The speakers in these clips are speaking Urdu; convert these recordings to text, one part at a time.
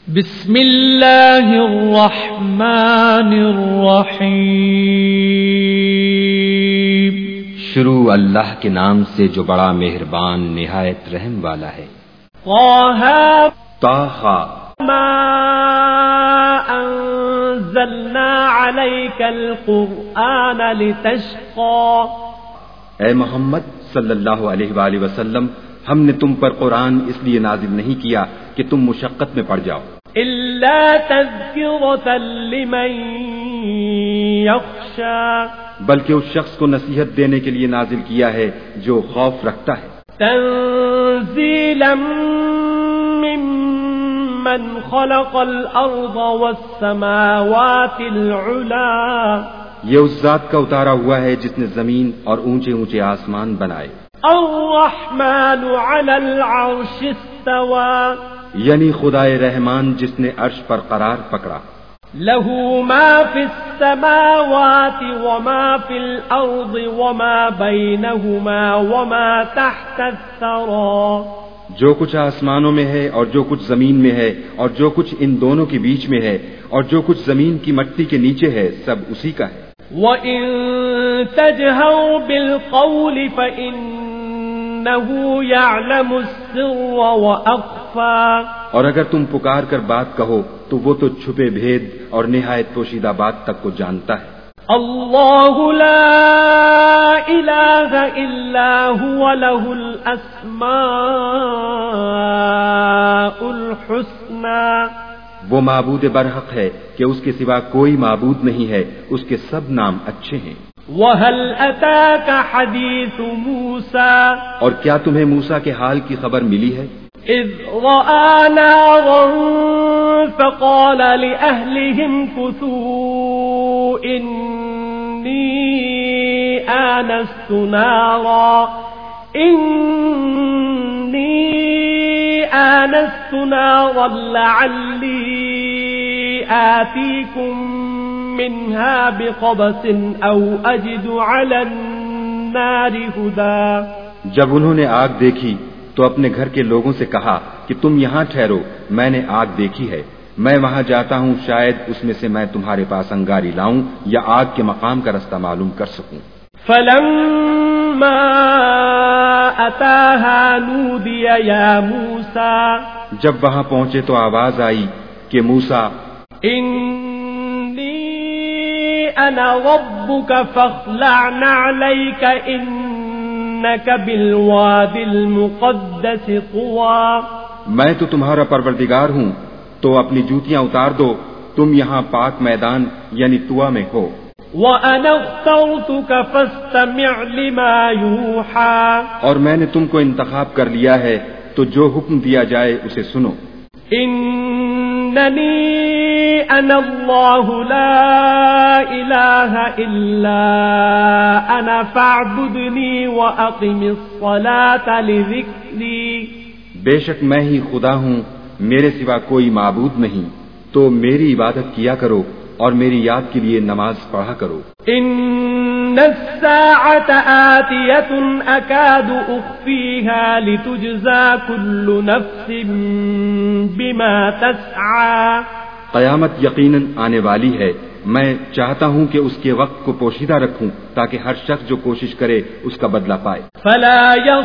بسم اللہ الرحمن الرحیم۔ شروع اللہ کے نام سے جو بڑا مہربان نہایت رحم والا ہے۔ طٰ ما انزلنا علیک القرآن لتشقى۔ اے محمد صلی اللہ علیہ وآلہ وسلم، ہم نے تم پر قرآن اس لیے نازل نہیں کیا کہ تم مشقت میں پڑ جاؤ، الا تذکرۃ لمن یخشی، بلکہ اس شخص کو نصیحت دینے کے لیے نازل کیا ہے جو خوف رکھتا ہے۔ تنزیلا ممن خلق الارض والسماوات العلا، یہ اس ذات کا اتارا ہوا ہے جس نے زمین اور اونچے اونچے آسمان بنائے۔ الرحمن علی العرش استوى، یعنی خدائے رحمان جس نے عرش پر قرار پکڑا۔ لہ ما فی السماوات وما فی الارض وما بینہما وما تحت الثری، جو کچھ آسمانوں میں ہے اور جو کچھ زمین میں ہے اور جو کچھ ان دونوں کے بیچ میں ہے اور جو کچھ زمین کی مٹی کے نیچے ہے، سب اسی کا ہے۔ وَإِن تَجْهَرْ بِالْقَوْلِ فَإِنَّهُ يَعْلَمُ السِّرَّ وَأَخْفَى، اور اگر تم پکار کر بات کہو تو وہ تو چھپے بھید اور نہایت پوشیدہ بات تک کو جانتا ہے۔ اللہ لا الہ الا هو له الاسماء الحسنى، وہ معبود برحق ہے کہ اس کے سوا کوئی معبود نہیں ہے، اس کے سب نام اچھے ہیں۔ وَهَلْ أَتَاكَ حَدِيثُ مُوسَى، اور کیا تمہیں موسیٰ کے حال کی خبر ملی ہے؟ إِذْ رَأَى نَارًا فَقَالَ لِأَهْلِهِمْ كُثُوا إِنِّي آنَسْتُ نَارًا لَعَلِّي آتِيكُم مِّنْهَا بِقَبَسٍ أَوْ أَجِدُ عَلَى النَّارِ هُدًى۔ جب انہوں نے آگ دیکھی تو اپنے گھر کے لوگوں سے کہا کہ تم یہاں ٹھہرو، میں نے آگ دیکھی ہے، میں وہاں جاتا ہوں، شاید اس میں سے میں تمہارے پاس انگاری لاؤں یا آگ کے مقام کا رستہ معلوم کر سکوں۔ فَلَمَّا أَتَاهَا نُودِيَ يَا مُوسَى، جب وہاں پہنچے تو آواز آئی کہ موسیٰ، إِنِّي أَنَا رَبُّكَ فَاخْلَعْ نَعْلَيْكَ إِنَّكَ بِالْوَادِ الْمُقَدَّسِ طُوًى، میں تو تمہارا پروردگار ہوں، تو اپنی جوتیاں اتار دو، تم یہاں پاک میدان یعنی طویٰ میں ہو۔ وَأَنَا اخْتَرْتُكَ فَاسْتَمِعْ لِمَا يُوحَىٰ، اور میں نے تم کو انتخاب کر لیا ہے تو جو حکم دیا جائے اسے سنو۔ إِنَّنِي أَنَا اللَّهُ لَا إِلَٰهَ إِلَّا أَنَا فَاعْبُدْنِي وَأَقِمِ الصَّلَاةَ لِذِكْرِي، بے شک میں ہی خدا ہوں، میرے سوا کوئی معبود نہیں، تو میری عبادت کیا کرو اور میری یاد کے لیے نماز پڑھا کرو۔ إِنَّ السَّاعَةَ آتِيَةٌ أَكَادُ أُخْفِيهَا لِتُجْزَىٰ كُلُّ نَفْسٍ بِمَا تَسْعَىٰ، قیامت یقیناً آنے والی ہے، میں چاہتا ہوں کہ اس کے وقت کو پوشیدہ رکھوں تاکہ ہر شخص جو کوشش کرے اس کا بدلہ پائے۔ فَلَا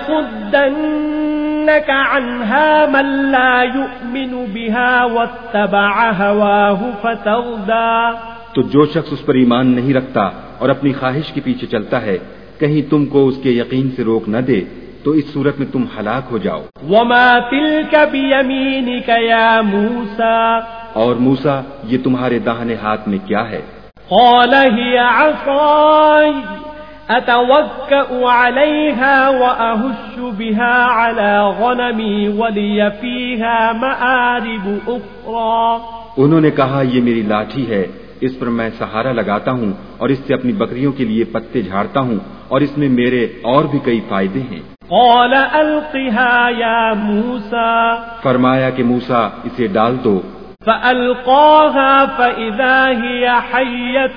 يَصُدَّنَّكَ عَنْهَا مَن لَّا يُؤْمِنُ بِهَا وَاتَّبَعَ هَوَاهُ فَتَرْدَىٰ، تو جو شخص اس پر ایمان نہیں رکھتا اور اپنی خواہش کے پیچھے چلتا ہے، کہیں تم کو اس کے یقین سے روک نہ دے تو اس صورت میں تم ہلاک ہو جاؤ۔ وَمَا تِلْكَ بِيَمِينِكَ يَا مُوسَىٰ، اور موسیٰ یہ تمہارے داہنے ہاتھ میں کیا ہے؟ قَالَ هِيَ عَصَايَ أَتَوَكَّأُ عَلَيْهَا وَأَهُشُّ بِهَا عَلَىٰ غَنَمِي وَلِيَ فِيهَا مَآرِبُ أُخْرَىٰ، انہوں نے کہا یہ میری لاٹھی ہے، اس پر میں سہارا لگاتا ہوں اور اس سے اپنی بکریوں کے لیے پتے جھاڑتا ہوں اور اس میں میرے اور بھی کئی فائدے ہیں۔ قَالَ أَلْقِهَا يَا مُوسَىٰ، فرمایا کہ موسیٰ اسے ڈال دو۔ فَأَلْقَاهَا فَإِذَا هِيَ حَيَّةٌ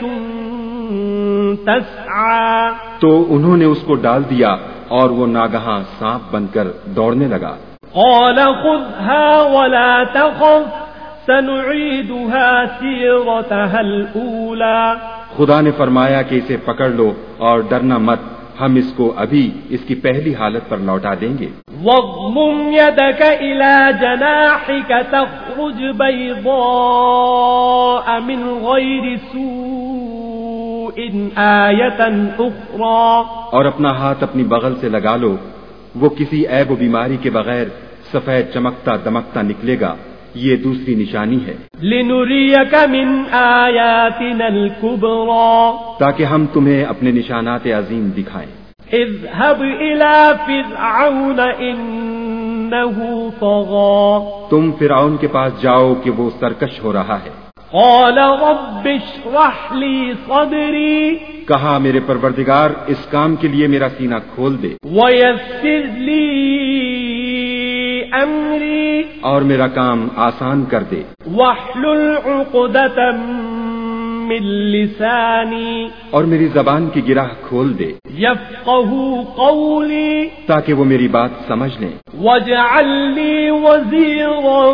تَسْعَىٰ، تو انہوں نے اس کو ڈال دیا اور وہ ناگہاں سانپ بن کر دوڑنے لگا۔ قال خذها ولا تخف سنعيدها سيرتها الأولى. خدا نے فرمایا کہ اسے پکڑ لو اور ڈرنا مت، ہم اس کو ابھی اس کی پہلی حالت پر لوٹا دیں گے. واضمم يدك إلى جناحك تخرج بيضاء من غير سوء آية أخرى. اور اپنا ہاتھ اپنی بغل سے لگا لو، وہ کسی عیب و بیماری کے بغیر سفید چمکتا دمکتا نکلے گا، یہ دوسری نشانی ہے. لنريك من آياتنا الكبرى. تاکہ ہم تمہیں اپنے نشانات عظیم دکھائیں. اذهب إلى فرعون إنه طغى. تم فرعون کے پاس جاؤ کہ وہ سرکش ہو رہا ہے. قال رب اشرح لي صدري. کہا میرے پروردگار اس کام کے لیے میرا سینہ کھول دے. ويسر لي أمري. اور میرا کام آسان کر دے. واحلل عقدة من لساني. اور میری زبان کی گرہ کھول دے. يفقهوا قولي. تاکہ وہ میری بات سمجھ لیں. واجعل لي وزيرا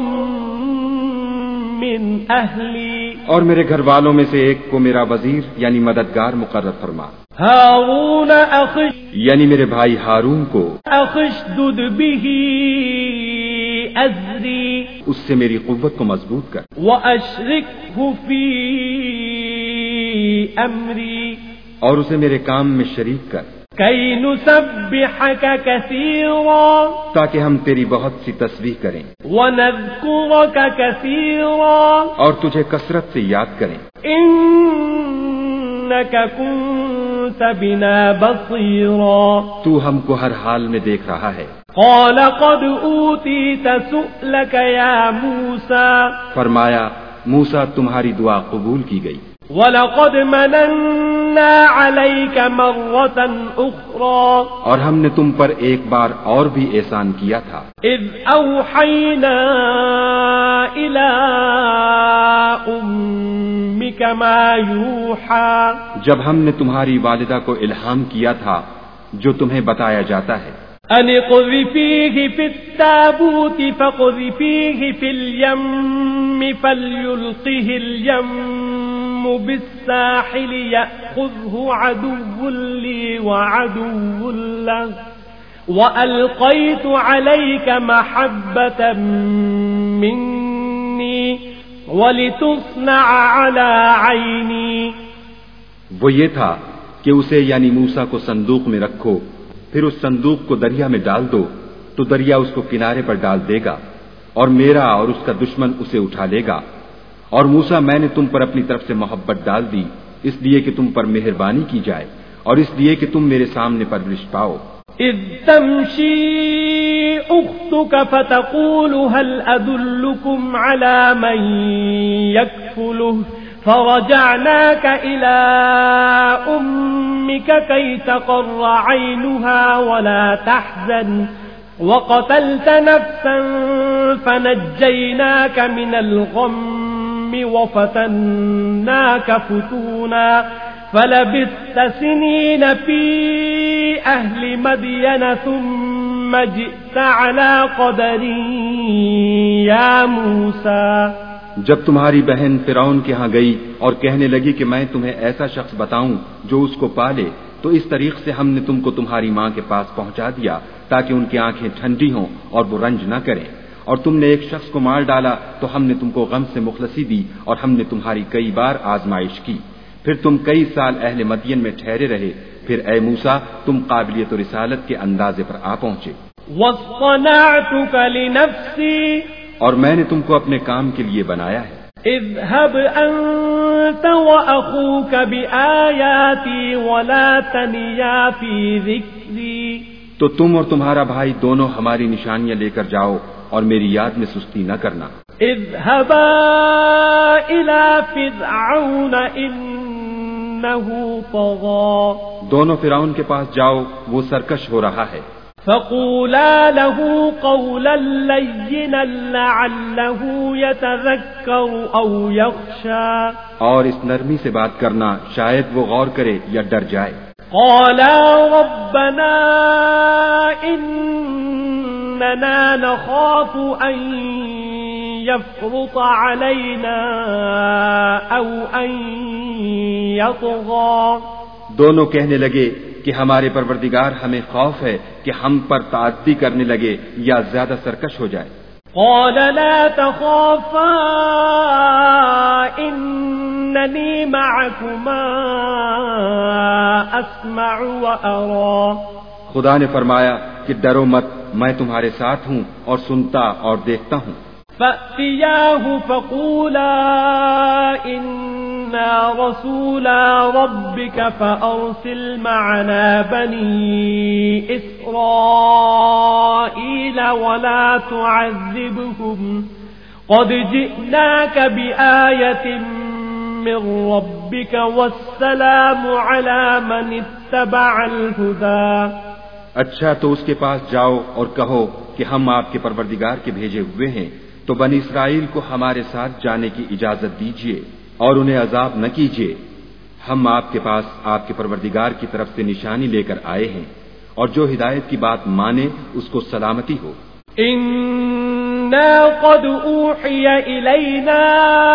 من أهلي. اور میرے گھر والوں میں سے ایک کو میرا وزیر یعنی مددگار مقرر فرما. هارون أخي. یعنی میرے بھائی ہارون کو. أخشدد به أزري. اس سے میری قوت کو مضبوط کر. وأشركه في أمري. اور اسے میرے کام میں شریک کر. كي نسبحك كثيرا. تاکہ ہم تیری بہت سی تسبیح کریں. ونذكرك كثيرا. اور تجھے کثرت سے یاد کریں. إنك كنت بنا بصيرا. تو ہم کو ہر حال میں دیکھ رہا ہے. قال قد أوتيت سؤلك يا موسى. فرمایا موسیٰ تمہاری دعا قبول کی گئی. وَلَقَدْ مَنَنَّا عَلَيْكَ مَرَّةً أُخْرَى. اور ہم نے تم پر ایک بار اور بھی احسان کیا تھا. إِذْ أَوْحَيْنَا إِلَىٰ أُمِّكَ مَا يُوحَىٰ. جب ہم نے تمہاری والدہ کو الہام کیا تھا جو تمہیں بتایا جاتا ہے. أَنِ اقْذِفِيهِ فِي التَّابُوتِ فَاقْذِفِيهِ فِي الْيَمِّ فَلْيُلْقِهِ الْيَمُّ بِالسَّاحِلِ يَأْخُذْهُ عَدُوٌّ لِّي وَعَدُوٌّ لَّهُ وَأَلْقَيْتُ عَلَيْكَ مَحَبَّةً مِّنِّي وَلِتُصْنَعَ عَلَىٰ عَيْنِي. وہ یہ تھا کہ اسے یعنی موسیٰ کو صندوق میں رکھو، پھر اس صندوق کو دریا میں ڈال دو تو دریا اس کو کنارے پر ڈال دے گا اور میرا اور اس کا دشمن اسے اٹھا لے گا. اور موسیٰ میں نے تم پر اپنی طرف سے محبت ڈال دی اس لیے کہ تم پر مہربانی کی جائے اور اس لیے کہ تم میرے سامنے پرورش پاؤ. إذ تمشي أختك فتقول هل أدلكم على من يكفله فرجعناك إلى أمك كي تقر عينها ولا تحزن وقتلت نفسا فنجيناك من الغم وفتناك فتونا فلبثت سنين في أهل مدين ثم جئت على قدر يا موسى. جب تمہاری بہن فرعون کے ہاں گئی اور کہنے لگی کہ میں تمہیں ایسا شخص بتاؤں جو اس کو پالے، تو اس طریق سے ہم نے تم کو تمہاری ماں کے پاس پہنچا دیا تاکہ ان کی آنکھیں ٹھنڈی ہوں اور وہ رنج نہ کریں. اور تم نے ایک شخص کو مار ڈالا تو ہم نے تم کو غم سے مخلصی دی اور ہم نے تمہاری کئی بار آزمائش کی. پھر تم کئی سال اہل مدین میں ٹھہرے رہے. پھر اے موسیٰ تم قابلیت و رسالت کے اندازے پر آ پہنچے. وَاصْطَنَعْتُكَ لِنَفْسِي. اور میں نے تم کو اپنے کام کے لیے بنایا ہے. اذهب أنت وأخوك بآياتي ولا تنيا في ذكري. تو تم اور تمہارا بھائی دونوں ہماری نشانیاں لے کر جاؤ اور میری یاد میں سستی نہ کرنا. اذهبا إلى فرعون إنه طغى. دونوں فرعون کے پاس جاؤ، وہ سرکش ہو رہا ہے. فقولا له قولا لينا لعله يتذكر أو يخشى. اور اس نرمی سے بات کرنا شاید وہ غور کرے یا ڈر جائے. قالا ربنا إننا نخاف أن يفرط علينا أو أن يطغى دونوں کہنے لگے کہ ہمارے پروردگار ہمیں خوف ہے کہ ہم پر تعدی کرنے لگے یا زیادہ سرکش ہو جائے. قال لا تخافا إنني معكما أسمع وأرى خدا نے فرمایا کہ ڈرو مت، میں تمہارے ساتھ ہوں اور سنتا اور دیکھتا ہوں. فَأْتِيَاهُ فَقُولَا إِنَّا رَسُولَا رَبِّكَ فَأَرْسِلْ مَعَنَا بَنِي إِسْرَائِيلَ وَلَا تُعَذِّبْهُمْ قَدْ جِئْنَاكَ بِآيَةٍ مِّن رَّبِّكَ وَالسَّلَامُ عَلَى مَنِ اتَّبَعَ الْهُدَى. اچھا تو اس کے پاس جاؤ اور کہو کہ ہم آپ کے پروردگار کے بھیجے ہوئے ہیں، تو بنی اسرائیل کو ہمارے ساتھ جانے کی اجازت دیجیے اور انہیں عذاب نہ کیجیے. ہم آپ کے پاس آپ کے پروردگار کی طرف سے نشانی لے کر آئے ہیں، اور جو ہدایت کی بات مانے اس کو سلامتی ہو. إِنَّا قَدْ أُوحِيَ إِلَيْنَا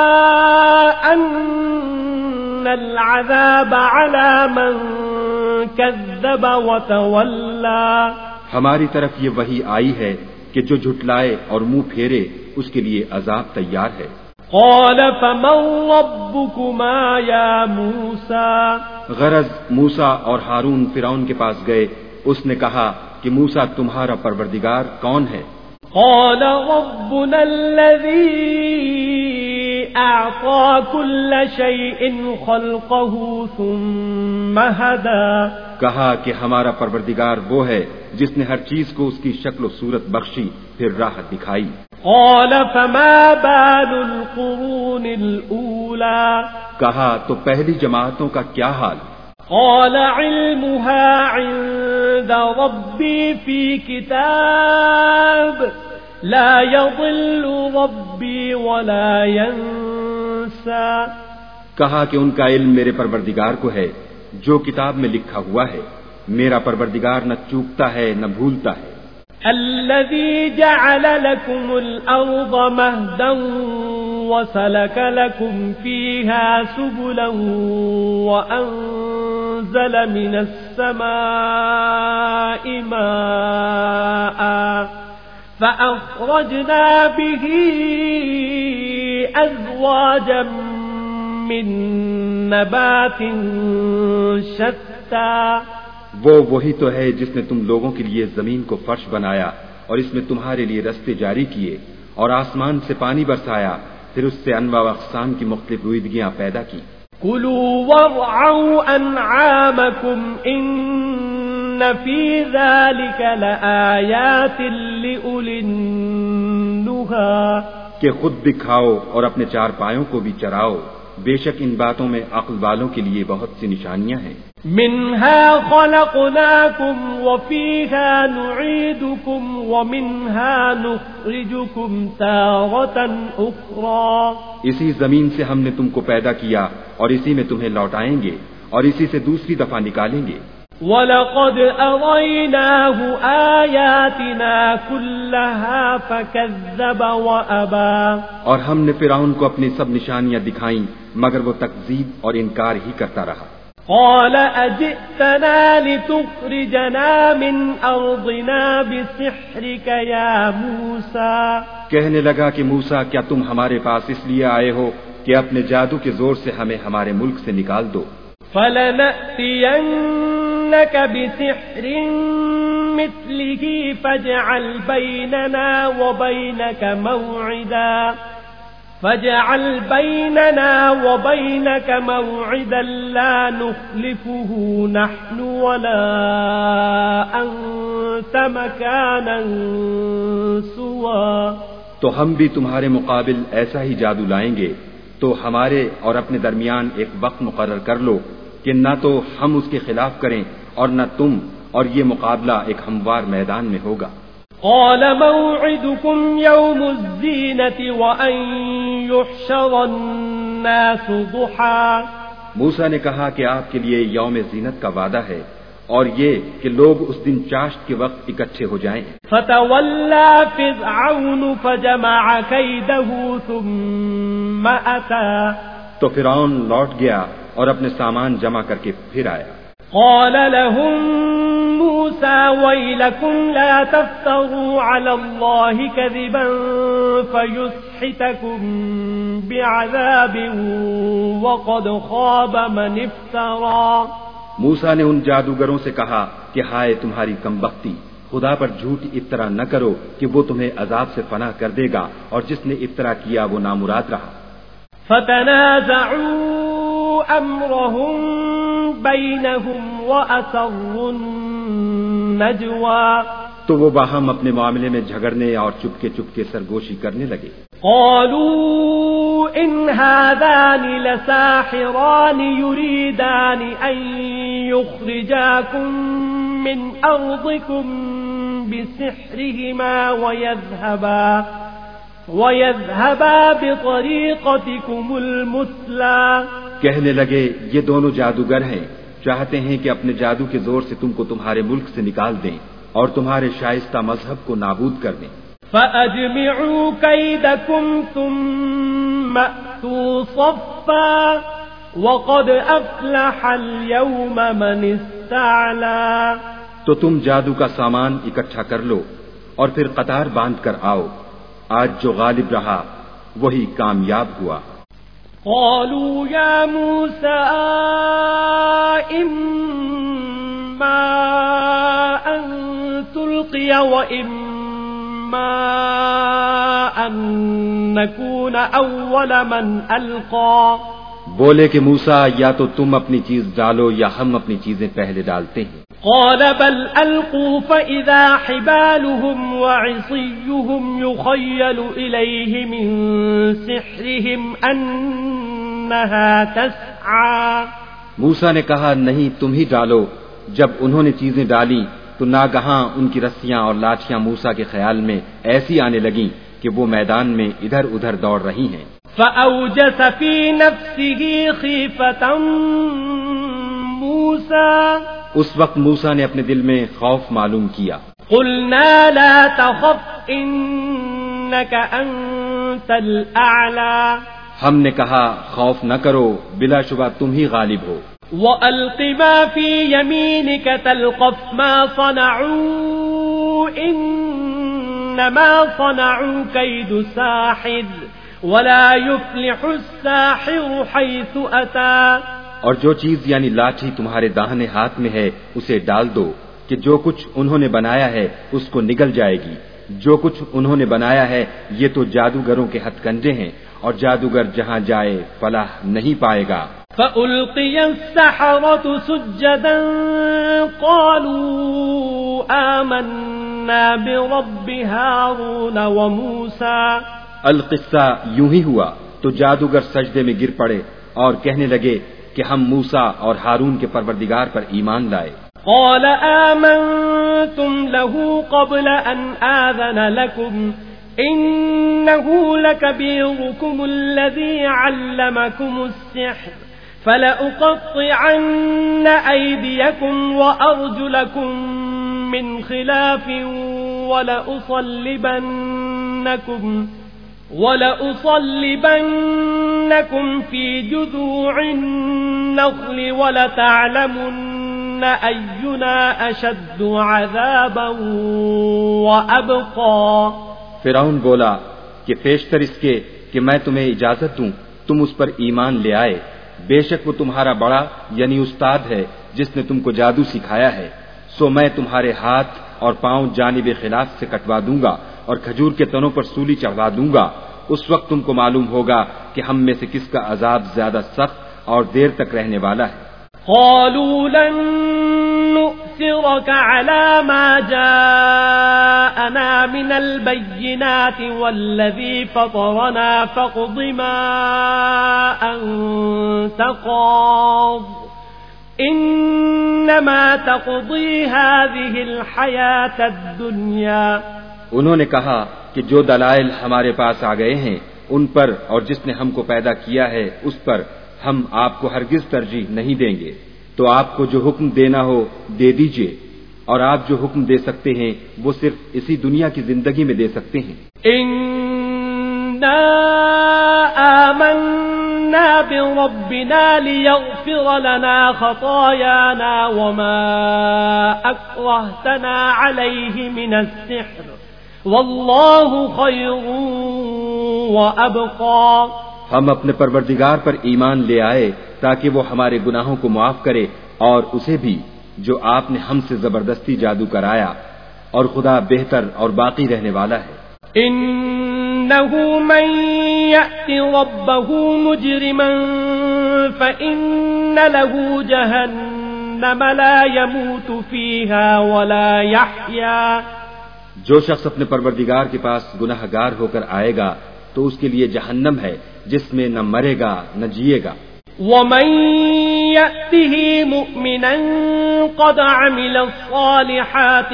أَنَّ الْعَذَابَ عَلَى مَنْ كَذَّبَ وَتَوَلَّى. ہماری طرف یہ وحی آئی ہے کہ جو جھٹلائے اور منہ پھیرے اس کے لیے عذاب تیار ہے. قَالَ فَمَنْ رَبُّكُمَا يَا مُوسَى. غرض موسیٰ اور ہارون فرعون کے پاس گئے. اس نے کہا کہ موسیٰ تمہارا پروردگار کون ہے؟ قَالَ رَبُّنَا الَّذِي أَعْطَى كُلَّ شَيْءٍ خَلْقَهُ ثُمَّ هَدَى. کہا کہ ہمارا پروردگار وہ ہے جس نے ہر چیز کو اس کی شکل و صورت بخشی پھر راہ دکھائی. قَالَ فَمَا بَالُ الْقُرُونِ الْأُولَى. کہا تو پہلی جماعتوں کا کیا حال؟ قَالَ عِلْمُهَا عِندَ رَبِّي فِي كِتَابٍ لَا يَضِلُّ رَبِّي وَلَا يَنسَى. کہا کہ ان کا علم میرے پروردگار کو ہے، جو کتاب میں لکھا ہوا ہے. میرا پروردگار نہ چوکتا ہے نہ بھولتا ہے. الذي جعل لكم الأرض مهدا وسلك لكم فيها سبلا وأنزل من السماء ماء فأخرجنا به أزواجا من نبات شتى. وہ وہی تو ہے جس نے تم لوگوں کے لیے زمین کو فرش بنایا اور اس میں تمہارے لیے رستے جاری کیے اور آسمان سے پانی برسایا، پھر اس سے انواع و اقسام کی مختلف رویدگیاں پیدا کی. كلوا وارعوا أنعامكم إن في ذلك لآيات لأولي النهى. کہ خود بھی کھاؤ اور اپنے چار پایوں کو بھی چراؤ، بے شک ان باتوں میں عقل والوں کے لیے بہت سی نشانیاں ہیں. منها خلقناكم وفيها نعيدكم ومنها نخرجكم تارة أخرى. اسی زمین سے ہم نے تم کو پیدا کیا اور اسی میں تمہیں لوٹائیں گے اور اسی سے دوسری دفعہ نکالیں گے. وَلَقَدْ أَرَيْنَاهُ آيَاتِنَا كُلَّهَا فَكَذَّبَ وَأَبَى. اور ہم نے فرعون کو اپنی سب نشانیاں دکھائیں مگر وہ تکذیب اور انکار ہی کرتا رہا. قَالَ أَجِئْتَنَا لِتُخْرِجَنَا مِنْ أَرْضِنَا بِسِحْرِكَ يَا مُوسَى. کہنے لگا کہ موسیٰ کیا تم ہمارے پاس اس لیے آئے ہو کہ اپنے جادو کے زور سے ہمیں ہمارے ملک سے نکال دو. فَلَنَأْتِيَنَّكَ بِسِحْرٍ مِثْلِهِ فَاجْعَلْ بَيْنَنَا وَبَيْنَكَ مَوْعِدًا لَا نُخْلِفُهُ نَحْنُ وَلَا أَنْتَ مَكَانًا سُوًى. تو ہم بھی تمہارے مقابل ایسا ہی جادو لائیں گے، تو ہمارے اور اپنے درمیان ایک وقت مقرر کر لو کہ نہ تو ہم اس کے خلاف کریں اور نہ تم، اور یہ مقابلہ ایک ہموار میدان میں ہوگا. قال موعدكم يوم الزينة وأن يحشر الناس ضحى. موسیٰ نے کہا کہ آپ کے لیے یوم زینت کا وعدہ ہے اور یہ کہ لوگ اس دن چاشت کے وقت اکٹھے ہو جائیں. فتولى فرعون فجمع كيده ثم أتى. تو فرعون لوٹ گیا اور اپنے سامان جمع کر کے پھر آیا. قال لهم موسى ويلكم لا تفتروا على الله كذبا فيسحتكم بعذاب وقد خاب من افترى. موسیٰ نے ان جادوگروں سے کہا کہ ہائے تمہاری کمبختی، خدا پر جھوٹ افطرا نہ کرو کہ وہ تمہیں عذاب سے پناہ کر دے گا، اور جس نے افطرا کیا وہ نامراد رہا. فتنازعوا امرهم بينهم واسروا النجوى. تو وہ باہم اپنے معاملے میں جھگڑنے اور چپکے چپکے سرگوشی کرنے لگے. قالوا ان هذان لساحران يريدان ان يخرجاكم من ارضكم بسحرهما ويذهبا بطريقتكم المثلى. کہنے لگے یہ دونوں جادوگر ہیں، چاہتے ہیں کہ اپنے جادو کے زور سے تم کو تمہارے ملک سے نکال دیں اور تمہارے شائستہ مذہب کو نابود کر دیں. فَأَجْمِعُوا كَيْدَكُمْ ثُمَّ أْتُوا صَفًّا وَقَدْ أَفْلَحَ الْيَوْمَ مَنِ اسْتَعْلَى. تو تم جادو کا سامان اکٹھا کر لو اور پھر قطار باندھ کر آؤ، آج جو غالب رہا وہی کامیاب ہوا. قالوا يا موسى إما أن تلقي وإما أن نكون أول من ألقى. بولے کہ موسیٰ یا تو تم اپنی چیز ڈالو یا ہم اپنی چیزیں پہلے ڈالتے ہیں. قال بل ألقوا فإذا حبالهم وعصيهم يخيل إليه من سحرهم أنها تسعى. موسیٰ نے کہا نہیں تم ہی ڈالو. جب انہوں نے چیزیں ڈالی تو ناگہاں ان کی رسیاں اور لاٹیاں موسیٰ کے خیال میں ایسی آنے لگیں کہ وہ میدان میں ادھر ادھر دوڑ رہی ہیں. فأوجس في نفسه خيفة موسى. اس وقت موسیٰ نے اپنے دل میں خوف معلوم کیا. قلنا لا تخف إنك أنت الأعلى. ہم نے کہا خوف نہ کرو، بلا شبہ تم ہی غالب ہو. وَأَلْقِ مَا فِي يَمِينِكَ تَلْقَفْ مَا صَنَعُوا إِنَّمَا صَنَعُوا كَيْدُ سَاحِرٍ وَلَا يُفْلِحُ السَّاحِرُ حَيْثُ أَتَى. اور جو چیز یعنی لاٹھی تمہارے داہنے ہاتھ میں ہے اسے ڈال دو کہ جو کچھ انہوں نے بنایا ہے اس کو نگل جائے گی. جو کچھ انہوں نے بنایا ہے یہ تو جادوگروں کے ہتھ کنڈے ہیں، اور جادوگر جہاں جائے فلاح نہیں پائے گا. فَأُلْقِيَ السَّحَرَةُ سُجَّدًا قَالُوا آمَنَّا بِرَبِّ هَارُونَ وَمُوسَى. القصہ یوں ہی ہوا تو جادوگر سجدے میں گر پڑے اور کہنے لگے کہ ہم موسیٰ اور ہارون کے پروردگار پر ایمان لائے. قال آمنتم له قبل أن آذن لكم إنه لكبيركم الذي علمكم السحر فلأقطعن أيديكم وأرجلكم من خلاف ولأصلبنكم في جذوع النخل ولتعلمن أينا أشد عذابا وأبقى. فرعون بولا کہ پیشتر اس کے کہ میں تمہیں اجازت دوں تم اس پر ایمان لے آئے، بے شک وہ تمہارا بڑا یعنی استاد ہے جس نے تم کو جادو سکھایا ہے. سو میں تمہارے ہاتھ اور پاؤں جانب خلاف سے کٹوا دوں گا اور کھجور کے تنوں پر سولی چڑھوا دوں گا. اس وقت تم کو معلوم ہوگا کہ ہم میں سے کس کا عذاب زیادہ سخت اور دیر تک رہنے والا ہے. قالوا لن نؤثرك على ما جاءنا من البينات والذي فطرنا فاقض ما أنت قاض إنما تقضي هذه الحياة الدنيا. انہوں نے کہا کہ جو دلائل ہمارے پاس آ گئے ہیں ان پر اور جس نے ہم کو پیدا کیا ہے اس پر ہم آپ کو ہرگز ترجیح نہیں دیں گے. تو آپ کو جو حکم دینا ہو دے دیجئے، اور آپ جو حکم دے سکتے ہیں وہ صرف اسی دنیا کی زندگی میں دے سکتے ہیں۔ إنا آمنا بربنا ليغفر لنا خطايانا وما أكرهتنا عليه من السحر والله خير وأبقى۔ ہم اپنے پروردگار پر ایمان لے آئے تاکہ وہ ہمارے گناہوں کو معاف کرے اور اسے بھی جو آپ نے ہم سے زبردستی جادو کرایا، اور خدا بہتر اور باقی رہنے والا ہے۔ إنه من يأت ربه مجرما فإن له جهنم لا يموت فيها ولا يحيا۔ جو شخص اپنے پروردگار کے پاس گناہگار ہو کر آئے گا تو اس کے لیے جہنم ہے جس میں نہ مرے گا نہ جیے گا۔ ومن يأته مؤمنا قد عمل الصالحات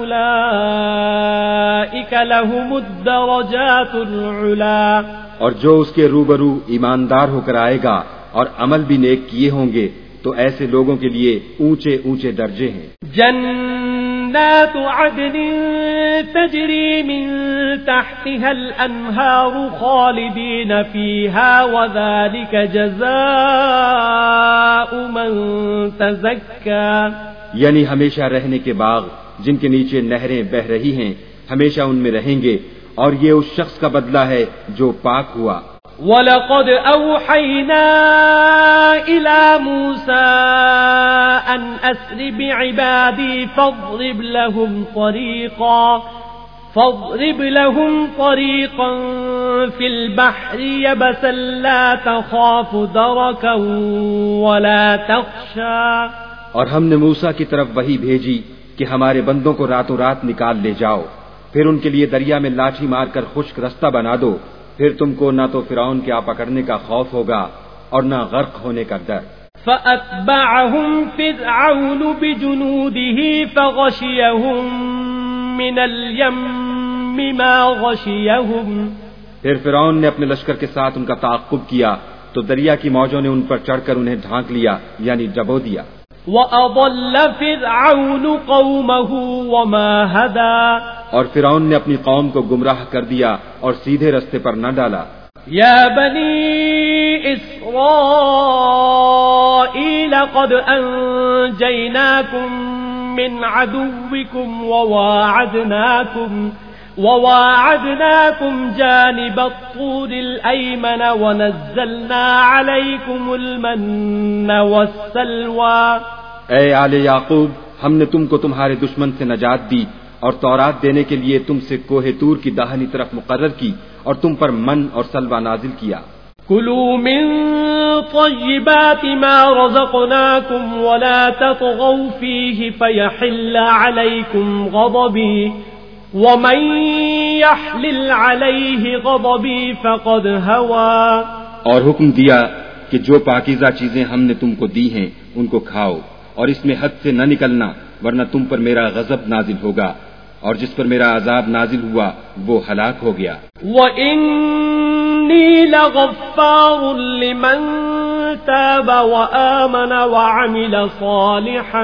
فأولئك لهم الدرجات العلا۔ اور جو اس کے روبرو ایماندار ہو کر آئے گا اور عمل بھی نیک کیے ہوں گے تو ایسے لوگوں کے لیے اونچے اونچے درجے ہیں۔ جنات عدن تجری من تحتها الانہار خالدین فیہا وذلک جزاء من تزکا۔ یعنی ہمیشہ رہنے کے باغ جن کے نیچے نہریں بہ رہی ہیں، ہمیشہ ان میں رہیں گے، اور یہ اس شخص کا بدلہ ہے جو پاک ہوا۔ وَلَقَدْ أَوْحَيْنَا إِلَى مُوسَىٰ أَنْ أَسْرِ بِعِبَادِي فَاضْرِبْ لَهُمْ طَرِيقًا فِي الْبَحْرِ يَبَسًا لَا تَخَافُ دَرَكًا وَلَا تَخْشَىٰ۔ اور ہم نے موسیٰ کی طرف وحی بھیجی کہ ہمارے بندوں کو راتوں رات نکال لے جاؤ، پھر ان کے لیے دریا میں لاٹھی مار کر خشک رستہ بنا دو، پھر تم کو نہ تو فرعون کے آ پکڑنے کا خوف ہوگا اور نہ غرق ہونے کا ڈر۔ فَأَتْبَعَهُمْ فِرْعَوْنُ بِجُنُودِهِ فَغَشِيَهُمْ مِنَ الْيَمِّ مَا غَشِيَهُمْ۔ پھر فرعون نے اپنے لشکر کے ساتھ ان کا تعاقب کیا تو دریا کی موجوں نے ان پر چڑھ کر انہیں ڈھانک لیا، یعنی ڈبو دیا۔ وَأَضَلَّ فِرْعَوْنُ قَوْمَهُ وَمَا هَدَىٰ۔ اور فرعون نے اپنی قوم کو گمراہ کر دیا اور سیدھے رستے پر نہ ڈالا۔ یا بنی اسرائیل قد انجیناکم من عدوکم وواعدناکم جانب الطور الایمن ونزلنا علیکم المن والسلوى۔ اے آل یعقوب، ہم نے تم کو تمہارے دشمن سے نجات دی اور تورات دینے کے لیے تم سے کوہ طور کی داہنی طرف مقرر کی اور تم پر من اور سلوہ نازل کیا۔ کلوا من طیبات ما رزقناکم ولا تطغوا فیہ فیحل علیکم غضبی ومن یحلل علیہ غضبی فقد ہوا۔ اور حکم دیا کہ جو پاکیزہ چیزیں ہم نے تم کو دی ہیں ان کو کھاؤ، اور اس میں حد سے نہ نکلنا ورنہ تم پر میرا غضب نازل ہوگا، اور جس پر میرا عذاب نازل ہوا وہ ہلاک ہو گیا۔ وَإِنِّي لَغَفَّارٌ لِمَن تَابَ وَآمَنَ وَعَمِلَ صَالِحًا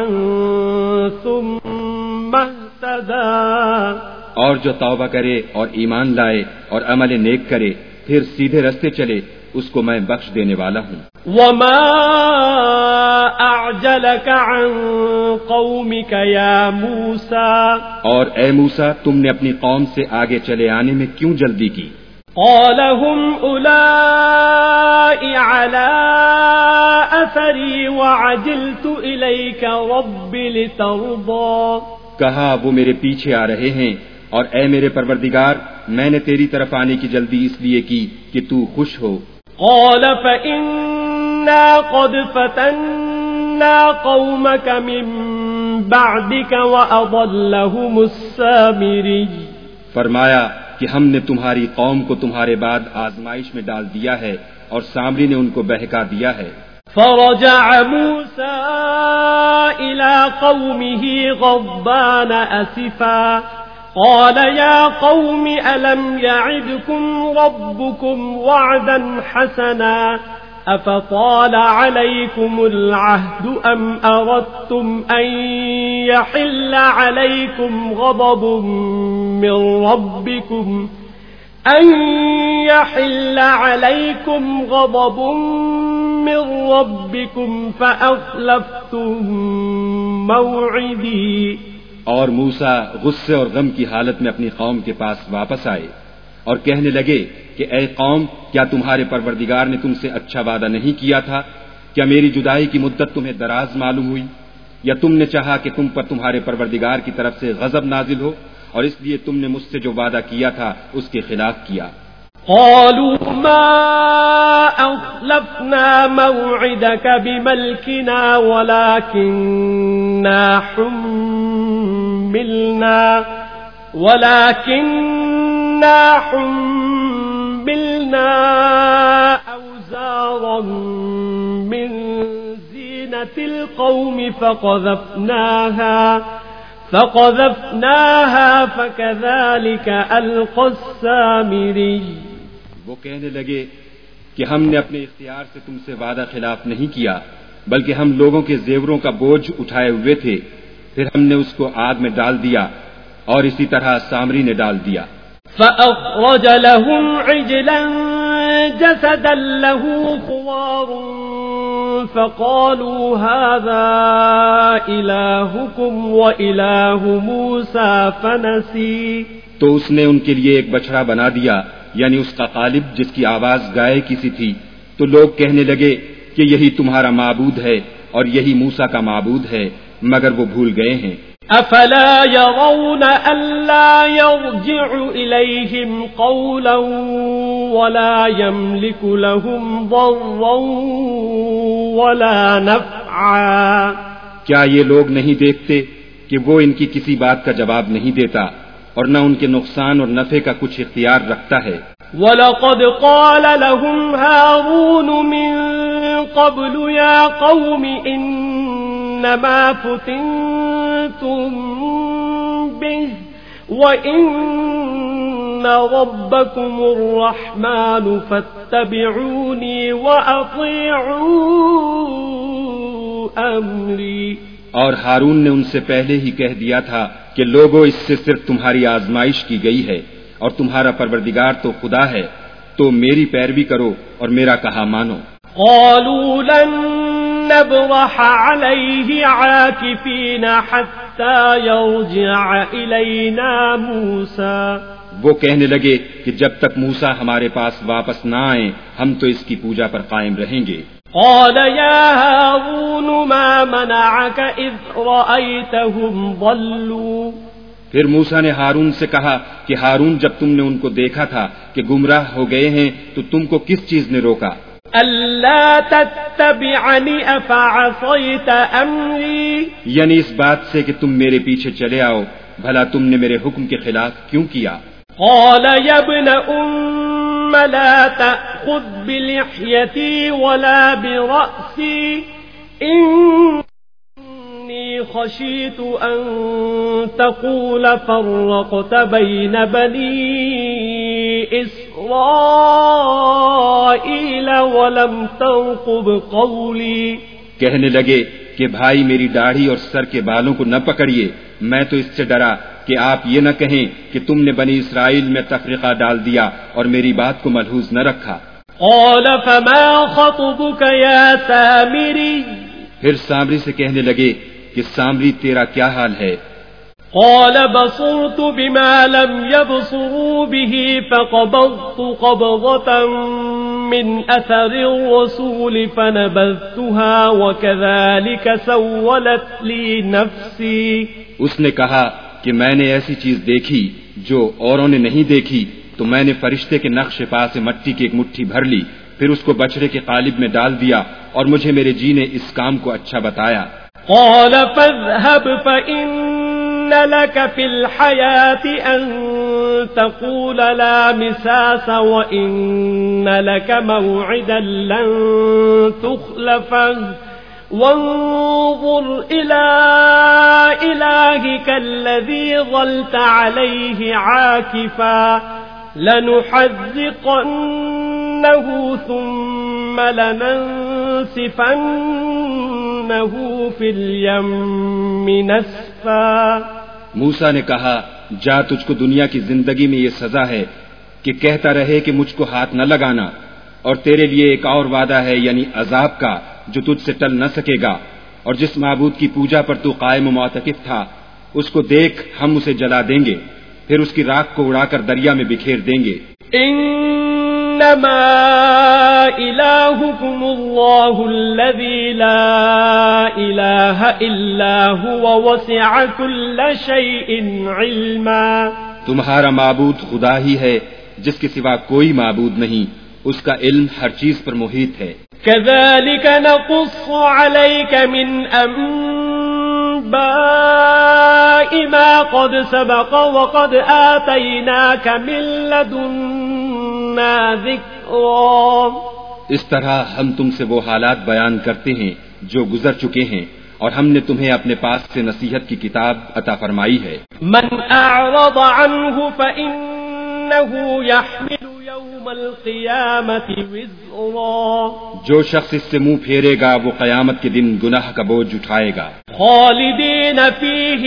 ثُمَّ اهْتَدَىٰ۔ اور جو توبہ کرے اور ایمان لائے اور عمل نیک کرے پھر سیدھے رستے چلے اس کو میں بخش دینے والا ہوں۔ وَمَا أَعْجَلَكَ عَن قَوْمِكَ يَا مُوسَىٰ۔ اور اے موسیٰ، تم نے اپنی قوم سے آگے چلے آنے میں کیوں جلدی کی؟ قَالَ هُمْ أُولَٰئِ عَلَىٰ أَثَرِي وَعَجِلْتُ إِلَيْكَ رَبِّ لِتَرْضَىٰ۔ کہا وہ میرے پیچھے آ رہے ہیں، اور اے میرے پروردگار، میں نے تیری طرف آنے کی جلدی اس لیے کی کہ تو خوش ہو۔ قَالَ فَإِنَّا قَدْ فَتَنَّا قَوْمَكَ مِن بَعْدِكَ وَأَضَلَّهُمُ السَّامِرِيُّ۔ فرمایا کہ ہم نے تمہاری قوم کو تمہارے بعد آزمائش میں ڈال دیا ہے اور سامری نے ان کو بہکا دیا ہے۔ فرجع موسى إلى قومه غضبان أسفا قال يا قوم ألم يعدكم ربكم وعدا حسنا أفطال عليكم العهد أم أردتم أن يحل عليكم غضب من ربكم فأخلفتم موعدي. اور موسیٰ غصے اور غم کی حالت میں اپنی قوم کے پاس واپس آئے اور کہنے لگے کہ اے قوم، کیا تمہارے پروردگار نے تم سے اچھا وعدہ نہیں کیا تھا؟ کیا میری جدائی کی مدت تمہیں دراز معلوم ہوئی؟ یا تم نے چاہا کہ تم پر تمہارے پروردگار کی طرف سے غضب نازل ہو اور اس لیے تم نے مجھ سے جو وعدہ کیا تھا اس کے خلاف کیا؟ قالوا ما أخلفنا موعدك بملكنا ولكننا حملنا أوزارا من زينة القوم فقذفناها فكذلك ألقى السامري. وہ کہنے لگے کہ ہم نے اپنے اختیار سے تم سے وعدہ خلاف نہیں کیا، بلکہ ہم لوگوں کے زیوروں کا بوجھ اٹھائے ہوئے تھے، پھر ہم نے اس کو آگ میں ڈال دیا اور اسی طرح سامری نے ڈال دیا. فأخرج لهم عجلا جسدا له خوار فقالوا هذا إلهكم وإله موسى فنسي. تو اس نے ان کے لیے ایک بچڑا بنا دیا، یعنی اس کا قالب جس کی آواز گائے کی سی تھی. تو لوگ کہنے لگے کہ یہی تمہارا معبود ہے اور یہی موسیٰ کا معبود ہے، مگر وہ بھول گئے ہیں. افلا يرون الا يرجع اليهم قولا ولا يملك لهم ضرا ولا نفعا. کیا یہ لوگ نہیں دیکھتے کہ وہ ان کی کسی بات کا جواب نہیں دیتا اور نہ ان کے نقصان اور نفع کا کچھ اختیار رکھتا ہے؟ وَلَقَدْ قَالَ لَهُمْ هَارُونُ مِن قَبْلُ يَا قَوْمِ إِنَّمَا فُتِنْتُمْ بِهِ وَإِنَّ رَبَّكُمُ الرَّحْمَنُ فَاتَّبِعُونِي وَأَطِيعُوا أَمْرِي. اور ہارون نے ان سے پہلے ہی کہہ دیا تھا کہ لوگوں، اس سے صرف تمہاری آزمائش کی گئی ہے اور تمہارا پروردگار تو خدا ہے، تو میری پیروی کرو اور میرا کہا مانو. قالوا لن نبرح عليه عاكفين حتى يرجع إلينا موسى. وہ کہنے لگے کہ جب تک موسیٰ ہمارے پاس واپس نہ آئیں ہم تو اس کی پوجا پر قائم رہیں گے. قال يا هارون ما منعك إذ رأيتهم ضلوا. پھر موسیٰ نے ہارون سے کہا کہ ہارون، جب تم نے ان کو دیکھا تھا کہ گمراہ ہو گئے ہیں تو تم کو کس چیز نے روکا؟ ألا تتبعني أفعصيت أمري. یعنی اس بات سے کہ تم میرے پیچھے چلے آؤ، بھلا تم نے میرے حکم کے خلاف کیوں کیا؟ قال يا ابن أم لا تأخذ بلحيتي ولا برأسي إني خشيت أن تقول فرقت بين بني إسرائيل ولم ترقب قولي. کہنے لگے کہ بھائی میری داڑھی اور سر کے بالوں کو نہ پکڑیے، میں تو اس سے ڈرا کہ آپ یہ نہ کہیں کہ تم نے بنی اسرائیل میں تفرقہ ڈال دیا اور میری بات کو ملحوظ نہ رکھا. قال فما خطبك يا سامري. پھر سامری سے کہنے لگے کہ سامری تیرا کیا حال ہے؟ قال بصرت بما لم يبصروا به فقبضت قبضة من أثر الرسول فنبذتها وكذلك سولت لي نفسي. اس نے کہا کہ میں نے ایسی چیز دیکھی جو اوروں نے نہیں دیکھی تو میں نے فرشتے کے نقش پا سے مٹی کی ایک مٹھی بھر لی، پھر اس کو بچڑے کے قالب میں ڈال دیا اور مجھے میرے جی نے اس کام کو اچھا بتایا. قال فاذهب فإن لك في الحياة أن تقول لا مساس وإن لك موعدا لن تخلفه وانظر إلى إلهك الذي ظلت عليه عاكفا لنحرقنه ثم ثم لننسفنه في اليم نسفا. موسیٰ نے کہا جا تجھ کو دنیا کی زندگی میں یہ سزا ہے کہ کہتا رہے کہ مجھ کو ہاتھ نہ لگانا، اور تیرے لیے ایک اور وعدہ ہے یعنی عذاب کا جو تجھ سے ٹل نہ سکے گا، اور جس معبود کی پوجا پر تو قائم و معتکف تھا اس کو دیکھ ہم اسے جلا دیں گے، پھر اس کی راکھ کو اڑا کر دریا میں بکھیر دیں گے. انما الہکم اللہ الذی لا الہ الا هو وسع کل شیء علما. تمہارا معبود خدا ہی ہے جس کے سوا کوئی معبود نہیں، اس کا علم ہر چیز پر محیط ہے. كذلك نقص عليك من أنباء ما قد سبق وقد آتيناك من لدنا ذكرا. اس طرح ہم تم سے وہ حالات بیان کرتے ہیں جو گزر چکے ہیں، اور ہم نے تمہیں اپنے پاس سے نصیحت کی کتاب عطا فرمائی ہے. من أعرض عنه فإنه يحمل يوم القيامة وزرا. جو شخص اس سے منہ پھیرے گا وہ قیامت کے دن گناہ کا بوجھ اٹھائے گا. خالدین فیہ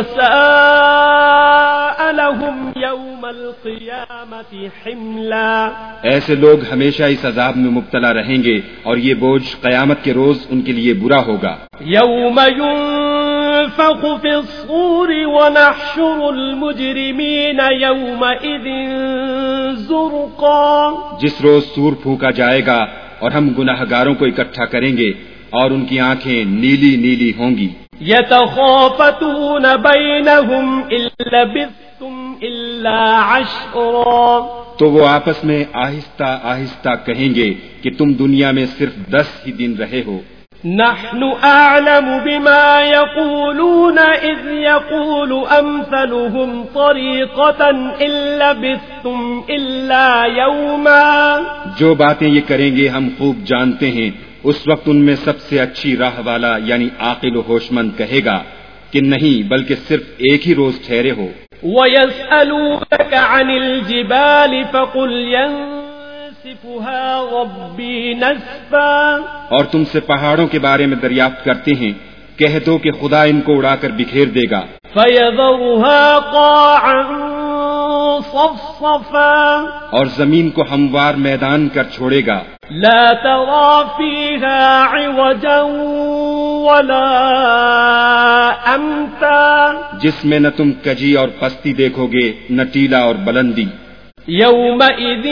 وساء لهم یوم القیامة حملا. ایسے لوگ ہمیشہ اس عذاب میں مبتلا رہیں گے اور یہ بوجھ قیامت کے روز ان کے لیے برا ہوگا. یوم ينفخ في الصور ونحشر المجرمین یومئذ زرقا. جس روز سور پھونکا جائے گا اور ہم گناہگاروں کو اکٹھا کریں گے اور ان کی آنکھیں نیلی نیلی ہوں گی. یتخافتون بینہم ان لبثتم الا عشرا. تو وہ آپس میں آہستہ آہستہ کہیں گے کہ تم دنیا میں صرف 10 ہی دن رہے ہو. نحن اعلم بما يقولون اذ يقول امثلهم طریقة ان لبثتم الا یوما. جو باتیں یہ کریں گے ہم خوب جانتے ہیں. اس وقت ان میں سب سے اچھی راہ والا یعنی عاقل و ہوش مند کہے گا کہ نہیں بلکہ صرف ایک ہی روز ٹھہرے ہو. وَيَسْأَلُونَكَ عَنِ الْجِبَالِ فَقُلْ يَنسِفُهَا رَبِّي نَسْفًا. اور تم سے پہاڑوں کے بارے میں دریافت کرتے ہیں، کہہ دو کہ خدا ان کو اڑا کر بکھیر دے گا. فَيَذَرُهَا قَاعًا صَفْصَفًا. اور زمین کو ہموار میدان کر چھوڑے گا. لا ترى فيها عوجا ولا امتا. جس میں نہ تم کجی اور پستی دیکھو گے نہ ٹیلا اور بلندی. يومئذ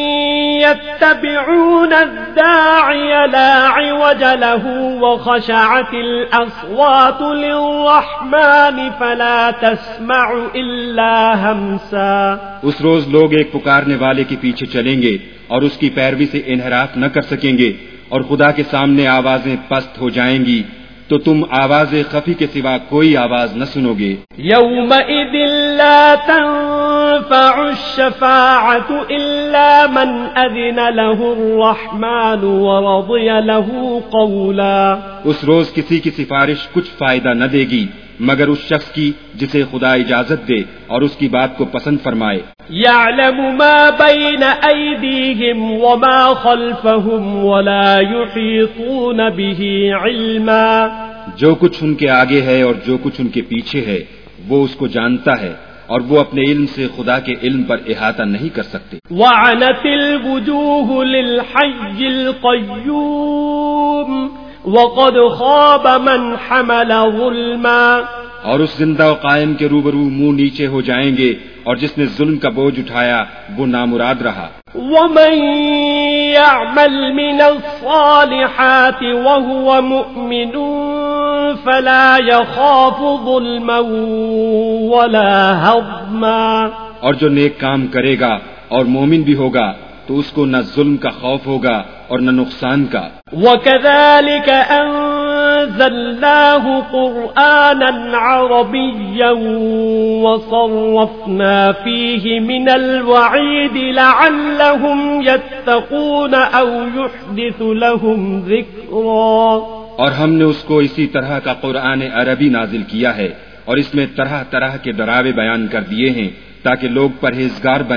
يتبعون الداعي لا عوج له وخشعت الأصوات للرحمن فلا تسمع إلا همسا. اس روز لوگ ایک پکارنے والے کے پیچھے چلیں گے اور اس کی پیروی سے انحراف نہ کر سکیں گے، اور خدا کے سامنے آوازیں پست ہو جائیں گی تو تم آواز خفی کے سوا کوئی آواز نہ سنو گے. یومئذ لا تنفع الشفاعة إلا من أذن له الرحمن ورضي له قولا. اس روز کسی کی سفارش کچھ فائدہ نہ دے گی مگر اس شخص کی جسے خدا اجازت دے اور اس کی بات کو پسند فرمائے. يعلم ما بين أيديهم وما خلفهم ولا يحيطون به علما. جو کچھ ان کے آگے ہے اور جو کچھ ان کے پیچھے ہے وہ اس کو جانتا ہے اور وہ اپنے علم سے خدا کے علم پر احاطہ نہیں کر سکتے. وعنت الوجوه للحي القيوم وقد خاب من حمل ظلما. اور اس زندہ و قائم کے روبرو منہ نیچے ہو جائیں گے اور جس نے ظلم کا بوجھ اٹھایا وہ نامراد رہا. ومن يعمل من الصالحات وهو مؤمن فلا يخاف ظلما ولا هضما. اور جو نیک کام کرے گا اور مومن بھی ہوگا تو اس کو نہ ظلم کا خوف ہوگا اور نہ نقصان کا. وَكَذَلِكَ أَنزَلْنَاهُ قُرْآنًا عَرَبِيًّا وَصَرَّفْنَا فِيهِ مِنَ الْوَعِيدِ لَعَلَّهُمْ يَتَّقُونَ أَوْ يُحْدِثُ لَهُمْ ذِكْرًا. اور ہم نے اس کو اسی طرح کا قرآن عربی نازل کیا ہے اور اس میں طرح طرح کے ڈراوے بیان کر دیے ہیں تاکہ لوگ پرہیزگار بنیں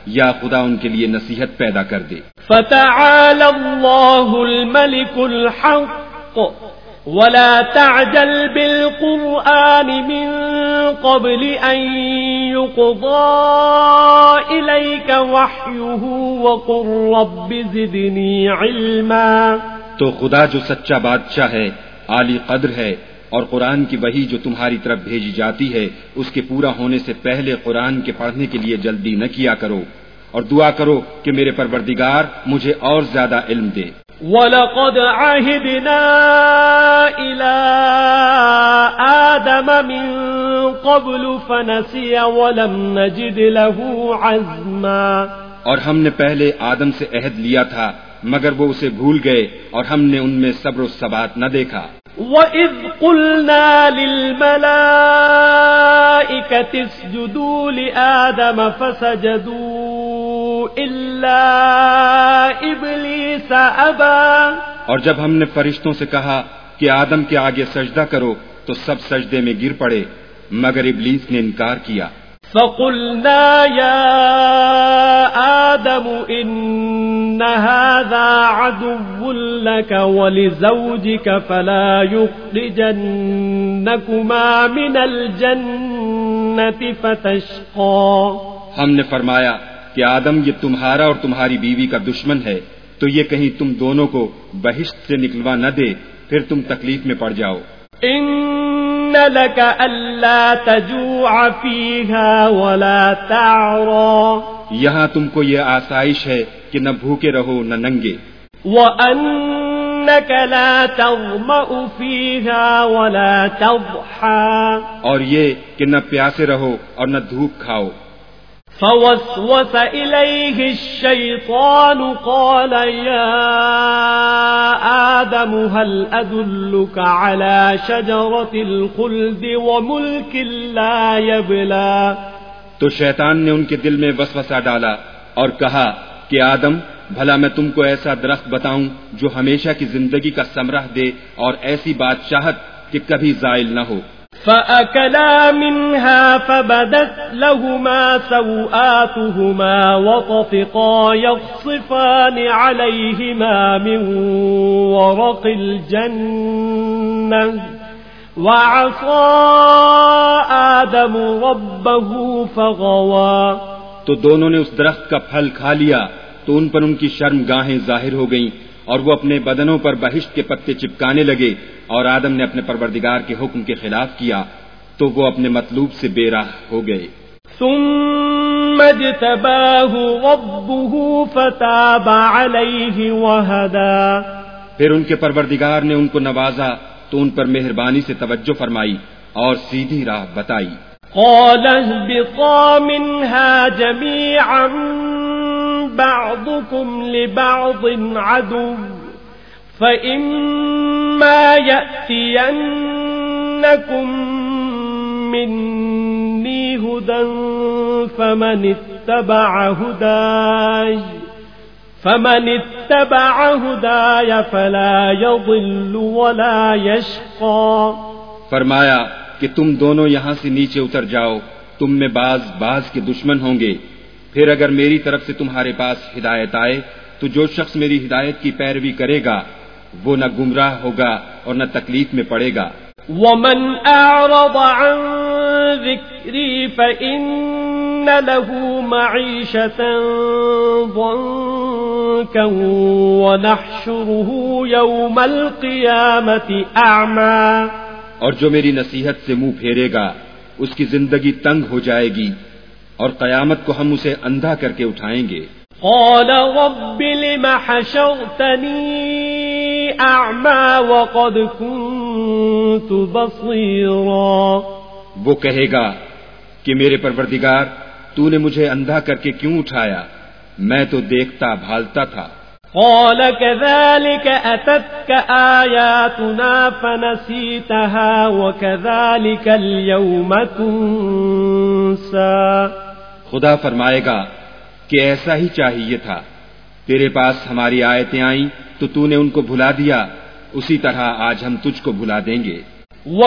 یا خدا ان کے لیے نصیحت پیدا کر دے۔ فتعالى الله الملك الحق ولا تعجل بالقرآن من قبل أن يقضى إليك وحيه وقل رب زدني علما۔ تو خدا جو سچا بادشاہ ہے، عالی قدر ہے، اور قرآن کی وحی جو تمہاری طرف بھیجی جاتی ہے اس کے پورا ہونے سے پہلے قرآن کے پڑھنے کے لیے جلدی نہ کیا کرو، اور دعا کرو کہ میرے پروردگار مجھے اور زیادہ علم دے۔ وَلَقَدْ عَهِدْنَا إِلَىٰ آدَمَ مِن قَبْلُ فَنَسِيَ وَلَمْ نَجِدْ لَهُ عَزْمًا۔ اور ہم نے پہلے آدم سے عہد لیا تھا مگر وہ اسے بھول گئے اور ہم نے ان میں صبر و ثبات نہ دیکھا۔ وَإِذْ قُلْنَا لِلْمَلَائِكَةِ اسْجُدُوا لِآدَمَ فَسَجَدُوا إِلَّا إِبْلِيسَ أَبَى۔ اور جب ہم نے فرشتوں سے کہا کہ آدم کے آگے سجدہ کرو تو سب سجدے میں گر پڑے مگر ابلیس نے انکار کیا۔ فَقُلْنَا يَا آدَمُ إِنَّ هَذَا عَدُوٌّ لَكَ وَلِزَوْجِكَ فَلَا يُخْرِجَنَّكُمَا مِنَ الْجَنَّةِ فَتَشْقَى۔ ہم نے فرمایا کہ آدم یہ تمہارا اور تمہاری بیوی کا دشمن ہے تو یہ کہیں تم دونوں کو بہشت سے نکلوا نہ دے پھر تم تکلیف میں پڑ جاؤ۔ إِنَّ لَكَ أَلَّا تَجُوعَ فِيهَا وَلَا تَعْرَى۔ یہاں تم کو یہ آسائش ہے کہ نہ بھوکے رہو نہ ننگے۔ وَأَنَّكَ لَا تَظْمَأُ فِيهَا وَلَا تَضْحَى۔ اور یہ کہ نہ پیاسے رہو اور نہ دھوپ کھاؤ۔ فوسوس إليه الشيطان قال يا آدم هل أدلك على شجرة الخلد وملك لا يبلى۔ تو شیطان نے ان کے دل میں وسوسہ ڈالا اور کہا کہ آدم بھلا میں تم کو ایسا درخت بتاؤں جو ہمیشہ کی زندگی کا ثمرہ دے اور ایسی بادشاہت کہ کبھی زائل نہ ہو۔ فَأَكَلَا مِنْهَا فَبَدَتْ لَهُمَا سَوْآتُهُمَا وَطَفِقَا يَخْصِفَانِ عَلَيْهِمَا مِنْ وَرَقِ الْجَنَّةِ وَعَصَى آدَمُ رَبَّهُ فَغَوَى۔ تو دونوں نے اس درخت کا پھل کھا لیا تو ان پر ان کی شرم گاہیں ظاہر ہو گئیں اور وہ اپنے بدنوں پر بہشت کے پتے چپکانے لگے اور آدم نے اپنے پروردگار کے حکم کے خلاف کیا تو وہ اپنے مطلوب سے بے راہ ہو گئے۔ ثم اجتباه ربه فتاب عليه وهدى۔ پھر ان کے پروردگار نے ان کو نوازا تو ان پر مہربانی سے توجہ فرمائی اور سیدھی راہ بتائی۔ قال اهبطا منها جميعا بعضكم لبعض عدو فإما يأتينكم مني هدى فمن اتبع هداي فلا يضل ولا يشقى۔ فرمایا کہ تم دونوں یہاں سے نیچے اتر جاؤ، تم میں بعض کے دشمن ہوں گے، پھر اگر میری طرف سے تمہارے پاس ہدایت آئے تو جو شخص میری ہدایت کی پیروی کرے گا وہ نہ گمراہ ہوگا اور نہ تکلیف میں پڑے گا۔ وَمَنْ أَعْرَضَ عَنْ ذِكْرِي فَإِنَّ لَهُ مَعِيشَةً ضَنكًا وَنَحْشُرُهُ يَوْمَ الْقِيَامَةِ أَعْمَى۔ اور جو میری نصیحت سے منہ پھیرے گا اس کی زندگی تنگ ہو جائے گی اور قیامت کو ہم اسے اندھا کر کے اٹھائیں گے۔ قال رب لم حشرتني أعمى وقد كنت بصيرا۔ وہ کہے گا کہ میرے پروردگار تو نے مجھے اندھا کر کے کیوں اٹھایا، میں تو دیکھتا بھالتا تھا۔ قال كذلك أتتك آياتنا فنسيتها وكذلك اليوم تنسى۔ خدا فرمائے گا کہ ایسا ہی چاہیے تھا، تیرے پاس ہماری آیتیں آئیں تو تو نے ان کو بھلا دیا، اسی طرح آج ہم تجھ کو بھلا دیں گے۔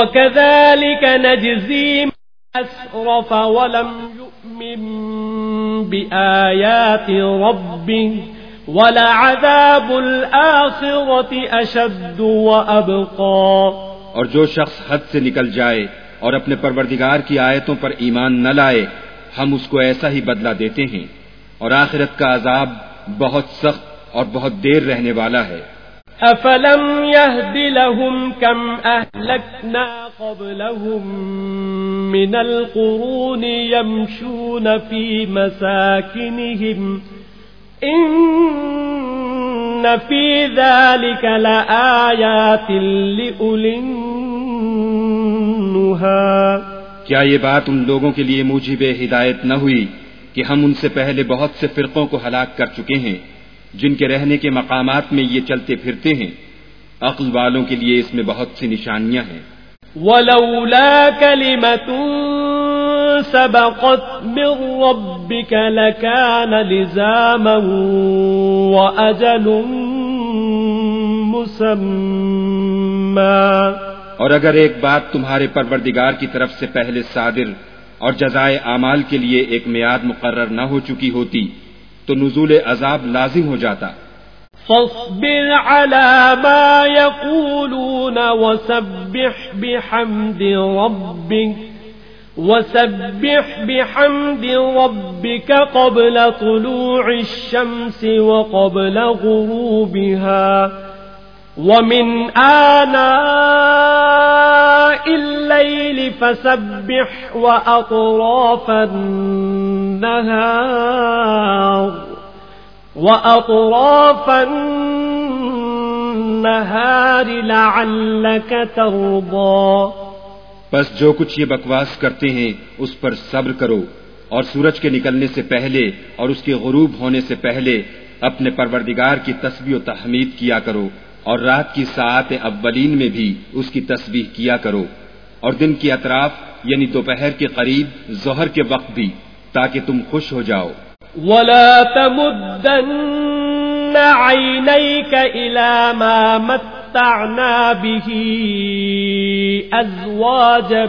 وَكَذَلِكَ نَجْزِي مَنْ أَسْرَفَ وَلَمْ يُؤْمِنْ بآيات ربه وَلَعَذَابُ الْآخِرَةِ أَشَدُّ وَأَبْقَى۔ اور جو شخص حد سے نکل جائے اور اپنے پروردگار کی آیتوں پر ایمان نہ لائے، ہم اس کو ایسا ہی بدلہ دیتے ہیں، اور آخرت کا عذاب بہت سخت اور بہت دیر رہنے والا ہے۔ أَفَلَمْ يَهْدِ لَهُمْ كَمْ أَهْلَكْنَا قَبْلَهُمْ مِنَ الْقُرُونِ يَمْشُونَ فِي مَسَاكِنِهِمْ إِنَّ فِي ذَلِكَ لَآيَاتٍ لِأُولِي النُّهَىٰ۔ کیا یہ بات ان لوگوں کے لیے موجب ہدایت نہ ہوئی کہ ہم ان سے پہلے بہت سے فرقوں کو ہلاک کر چکے ہیں جن کے رہنے کے مقامات میں یہ چلتے پھرتے ہیں؟ عقل والوں کے لیے اس میں بہت سی نشانیاں ہیں۔ وَلَوْلَا كَلِمَةٌ سَبَقَتْ مِنْ رَبِّكَ لَكَانَ لِزَامًا وَأَجَلٌ مُّسَمًّى۔ اور اگر ایک بات تمہارے پروردگار کی طرف سے پہلے صادر اور جزائے اعمال کے لیے ایک میعاد مقرر نہ ہو چکی ہوتی تو نزول عذاب لازم ہو جاتا۔ فاصبر على ما يقولون وسبح بحمد ربك قبل طلوع الشمس وقبل غروبها ومن آناء الليل فسبح وأطراف النهار لعلك ترضى۔ بس جو کچھ یہ بکواس کرتے ہیں اس پر صبر کرو، اور سورج کے نکلنے سے پہلے اور اس کے غروب ہونے سے پہلے اپنے پروردگار کی تسبیح و تحمید کیا کرو، اور رات کی ساعت اولین میں بھی اس کی تسبیح کیا کرو، اور دن کی اطراف یعنی دوپہر کے قریب ظہر کے وقت بھی، تاکہ تم خوش ہو جاؤ۔ وَلَا تَمُدَّنَّ عَيْنَيْكَ إِلَى مَا مَتَّعْنَا بِهِ أَزْوَاجًا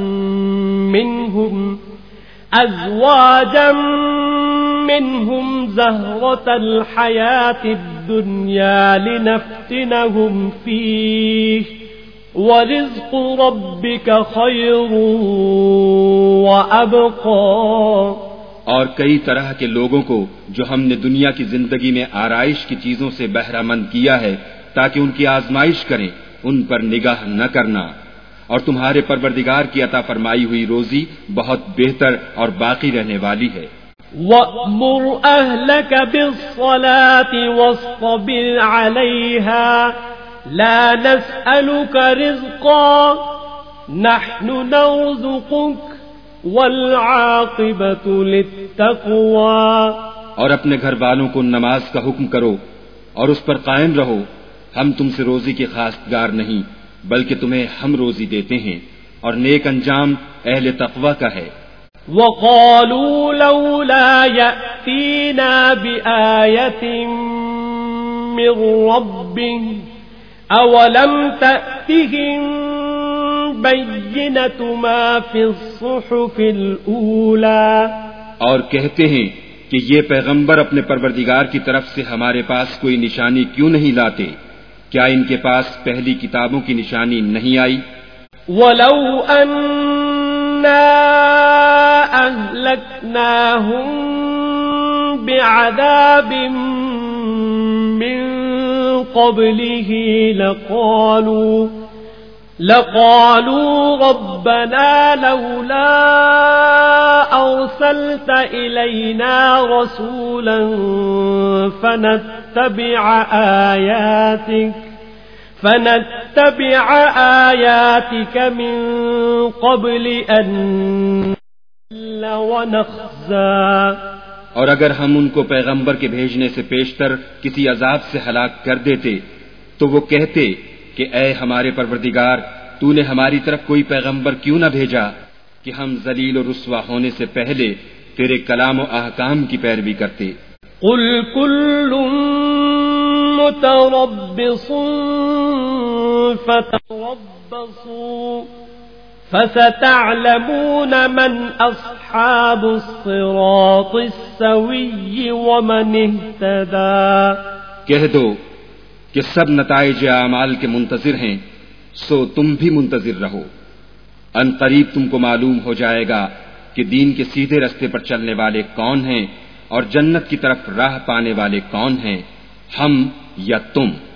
مِّنْهُمْ زَهْرَةَ الْحَيَاةِ الدُّنْيَا لِنَفْتِنَهُمْ فِيهِ وَرِزْقُ رَبِّكَ خَيْرٌ وَأَبْقَى۔ اور کئی طرح کے لوگوں کو جو ہم نے دنیا کی زندگی میں آرائش کی چیزوں سے بہرہ مند کیا ہے تاکہ ان کی آزمائش کریں، ان پر نگاہ نہ کرنا، اور تمہارے پروردگار کی عطا فرمائی ہوئی روزی بہت بہتر اور باقی رہنے والی ہے۔ وَأْمُرْ أَهْلَكَ بِالصَّلَاةِ وَاصْطَبِرْ عَلَيْهَا لَا نَسْأَلُكَ رِزْقًا نَحْنُ نَرْزُقُكَ وَالْعَاقِبَةُ لِلتَّقْوَى۔ اور اپنے گھر والوں کو نماز کا حکم کرو اور اس پر قائم رہو، ہم تم سے روزی کے خواستگار نہیں بلکہ تمہیں ہم روزی دیتے ہیں، اور نیک انجام اہل تقوی کا ہے۔ وَقَالُوا لَوْلَا يَأْتِينَا بِآيَةٍ مِّن رَّبِّهِ أَوَلَمْ تَأْتِهِم بَيِّنَةُ مَا فِي الصُّحُفِ الْأُولَى۔ اور کہتے ہیں کہ یہ پیغمبر اپنے پروردگار کی طرف سے ہمارے پاس کوئی نشانی کیوں نہیں لاتے؟ کیا ان کے پاس پہلی کتابوں کی نشانی نہیں آئی؟ وَلَوْ أَنَّا أَهْلَكْنَاهُمْ بِعَذَابٍ مِّن قَبْلِهِ لَقَالُوا رَبَّنَا لَوْلَا أَرْسَلْتَ إِلَيْنَا رَسُولًا فَنَتَّبِعَ آيَاتِكَ مِن قَبْلِ أَن نَّذِلَّ وَنَخْزَىٰ۔ اور اگر ہم ان کو پیغمبر کے بھیجنے سے پیشتر کسی عذاب سے ہلاک کر دیتے تو وہ کہتے کہ اے ہمارے پروردگار، تو نے ہماری طرف کوئی پیغمبر کیوں نہ بھیجا کہ ہم ذلیل و رسوا ہونے سے پہلے تیرے کلام و احکام کی پیروی کرتے۔ قُلْ كُلٌّ مُتَرَبِّصٌ فستعلمون من أصحاب الصراط السوي ومن اهتدى کہہ دو کہ سب نتائج اعمال کے منتظر ہیں، سو تم بھی منتظر رہو۔ ان قریب تم کو معلوم ہو جائے گا کہ دین کے سیدھے رستے پر چلنے والے کون ہیں اور جنت کی طرف راہ پانے والے کون ہیں، ہم یا تم۔